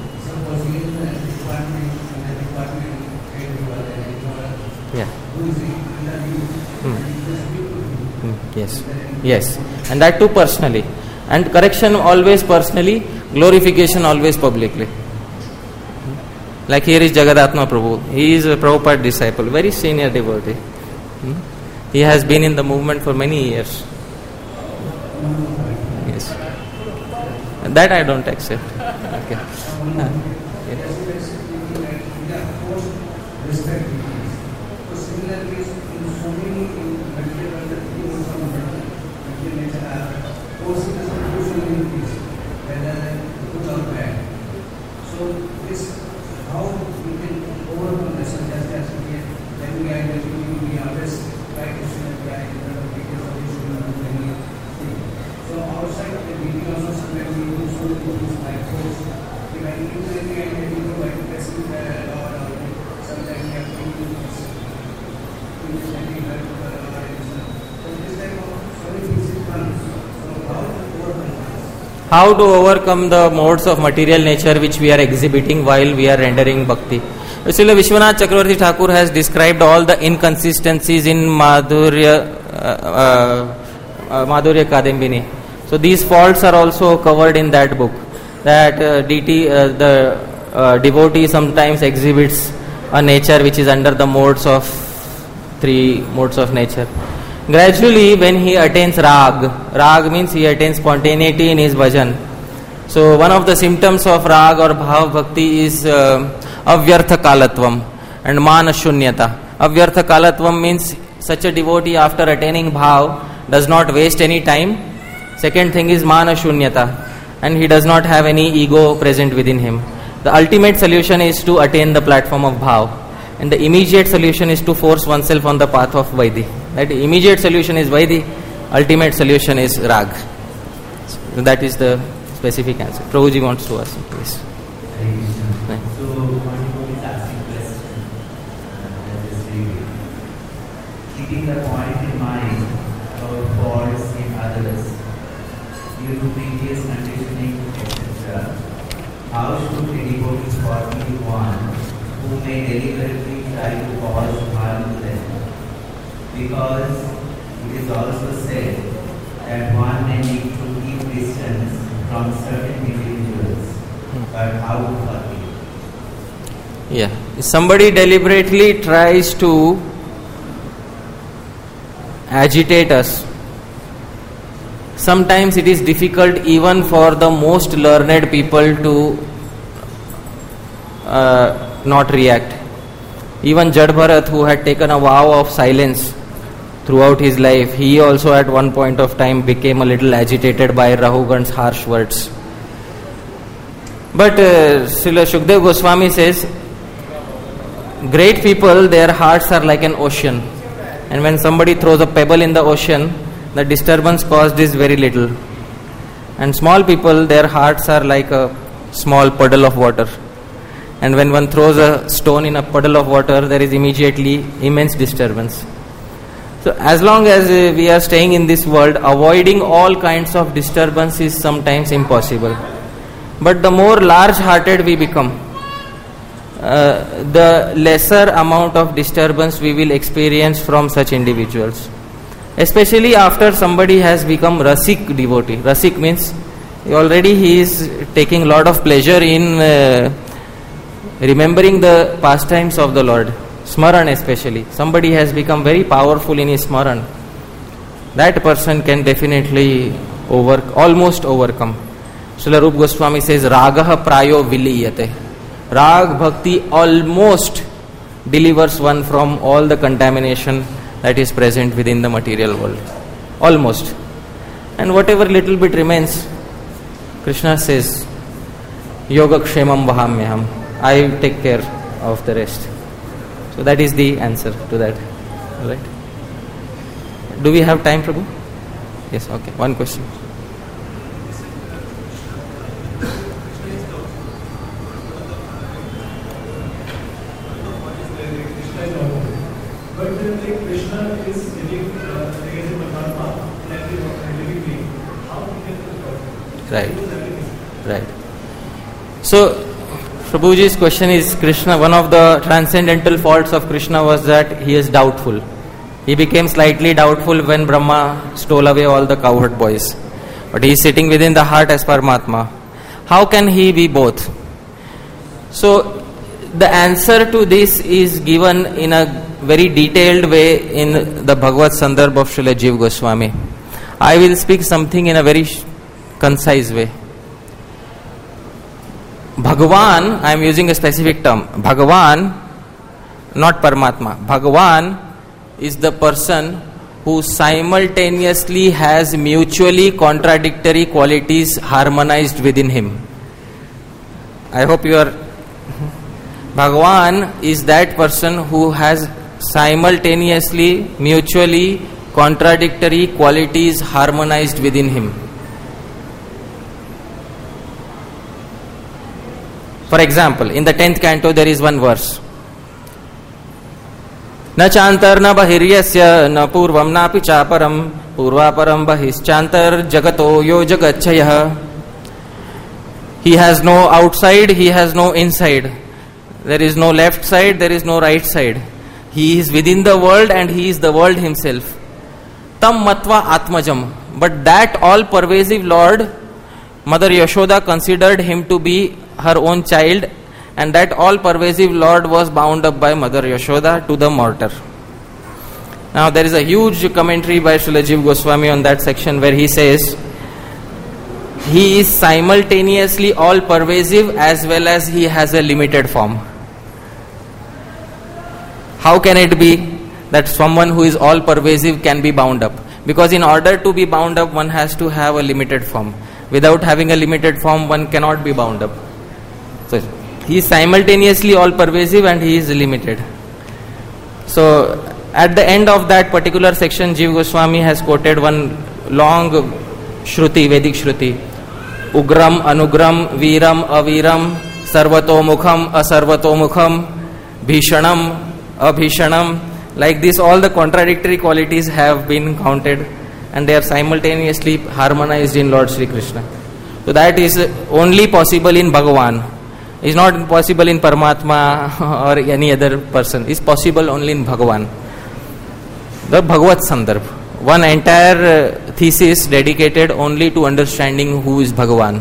Yeah. Yes. Yes. And that too personally. And correction always personally, glorification always publicly. Like here is Jagadatma Prabhu. He is a Prabhupada disciple, very senior devotee. He has been in the movement for many years. Yes. That I don't accept. Okay. How to overcome the modes of material nature which we are exhibiting while we are rendering bhakti. Srila Vishwanath Chakravarti Thakur has described all the inconsistencies in Madhurya Kadambini. So these faults are also covered in that book. That the devotee sometimes exhibits a nature which is under the three modes of nature. Gradually, when he attains rag means he attains spontaneity in his bhajan. So one of the symptoms of rag or bhav bhakti is avyartha kalatvam and manashunyata. Avyartha kalatvam means such a devotee after attaining bhav does not waste any time. Second thing is manashunyata, and he does not have any ego present within him. The ultimate solution is to attain the platform of bhav, and the immediate solution is to force oneself on the path of vaidhi. That immediate solution is vaidhi, ultimate solution is rag. So that is the specific answer. Prabhuji wants to ask, please. So, one is asking question. Keeping the point in mind about faults in others, due to previous conditioning, etc., how should a devotee forgive one who may deliberately try to cause harm to them? Because it is also said that one may need to keep distance from certain individuals, but how to forgive? Yeah, if somebody deliberately tries to agitate us, sometimes it is difficult even for the most learned people to not react. Even Jad Bharat, who had taken a vow of silence throughout his life, he also at one point of time became a little agitated by Rahugan's harsh words. But Srila Shukdev Goswami says, great people, their hearts are like an ocean, and when somebody throws a pebble in the ocean, the disturbance caused is very little. And small people, their hearts are like a small puddle of water, and when one throws a stone in a puddle of water, there is immediately immense disturbance. So as long as we are staying in this world, avoiding all kinds of disturbance is sometimes impossible. But the more large-hearted we become, the lesser amount of disturbance we will experience from such individuals. Especially after somebody has become Rasik devotee. Rasik means already he is taking a lot of pleasure in remembering the pastimes of the Lord. Smaran especially. Somebody has become very powerful in his Smaran. That person can definitely almost overcome. Srila Rupa Goswami says, Ragaha prayo viliyate. Rag bhakti almost delivers one from all the contamination that is present within the material world. Almost. And whatever little bit remains, Krishna says, Yoga kshemam vahamyaham. I take care of the rest. So that is the answer to that. Alright. Do we have time, Prabhu? Yes, okay. One question. But like Krishna is living against Paramatma, like a living being. How can it Right. So, Prabhuji's question is, Krishna, one of the transcendental faults of Krishna was that he is doubtful. He became slightly doubtful when Brahma stole away all the cowherd boys. But he is sitting within the heart as Paramatma. How can he be both? So, the answer to this is given in a very detailed way in the Bhagavad Sandarbha of Srila Jiva Goswami. I will speak something in a very concise way. Bhagavan, I am using a specific term. Bhagavan, not Paramatma. Bhagavan is the person who simultaneously has mutually contradictory qualities harmonized within him. I hope you are... Bhagavan is that person who has simultaneously, mutually contradictory qualities harmonized within him. For example, in the 10th canto there is one verse. Na chantar na bahiryasya na purvam na pichaparam purvaparam bahischantar jagato yo jagachayah. He has no outside, he has no inside. There is no left side, there is no right side. He is within the world and he is the world himself. Tam matva atmajam. But that all-pervasive Lord, Mother Yashoda considered him to be her own child, and that all-pervasive Lord was bound up by Mother Yashoda to the mortar. Now there is a huge commentary by Srila Jiva Goswami on that section where he says, he is simultaneously all-pervasive as well as he has a limited form. How can it be that someone who is all-pervasive can be bound up? Because in order to be bound up, one has to have a limited form. Without having a limited form, one cannot be bound up. So, he is simultaneously all-pervasive and he is limited. So, at the end of that particular section, Jiva Goswami has quoted one long Shruti, Vedic Shruti. Ugram, Anugram, Viram, Aviram, Sarvato Mukham, Asarvato Mukham, Bhishanam, Abhishanam. Like this, all the contradictory qualities have been counted and they are simultaneously harmonized in Lord Sri Krishna. So that is only possible in Bhagavan. It is not possible in Paramatma or any other person. It is possible only in Bhagavan. The Bhagavad Sandarbha. One entire thesis dedicated only to understanding who is Bhagavan.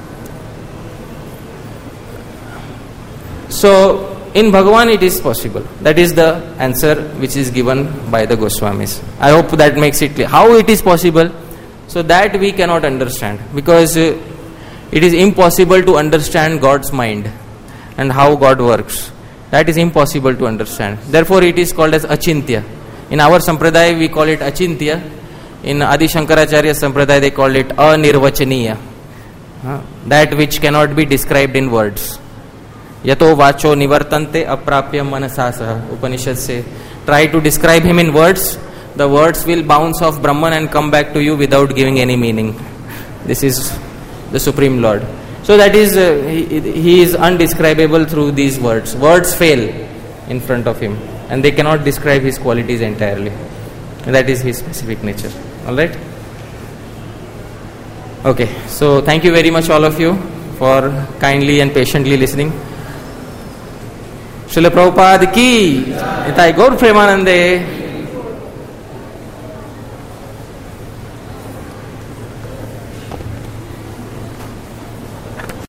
So, in Bhagavan it is possible. That is the answer which is given by the Goswamis. I hope that makes it clear. How it is possible? So that we cannot understand. Because it is impossible to understand God's mind and how God works. That is impossible to understand. Therefore it is called as Achintya. In our Sampradaya we call it Achintya. In Adi Shankaracharya Sampradaya they call it Anirvachaniya. That which cannot be described in words. Yato vacho nivartante aprapya manasasa. Upanishad say, try to describe him in words, the words will bounce off Brahman and come back to you without giving any meaning. This is the Supreme Lord. So that is, he is undescribable through these words. Words fail in front of him and they cannot describe his qualities entirely. That is his specific nature. Alright? Okay, so thank you very much all of you for kindly and patiently listening. Srila Prabhupada ki, Nitai Gaur Premanande.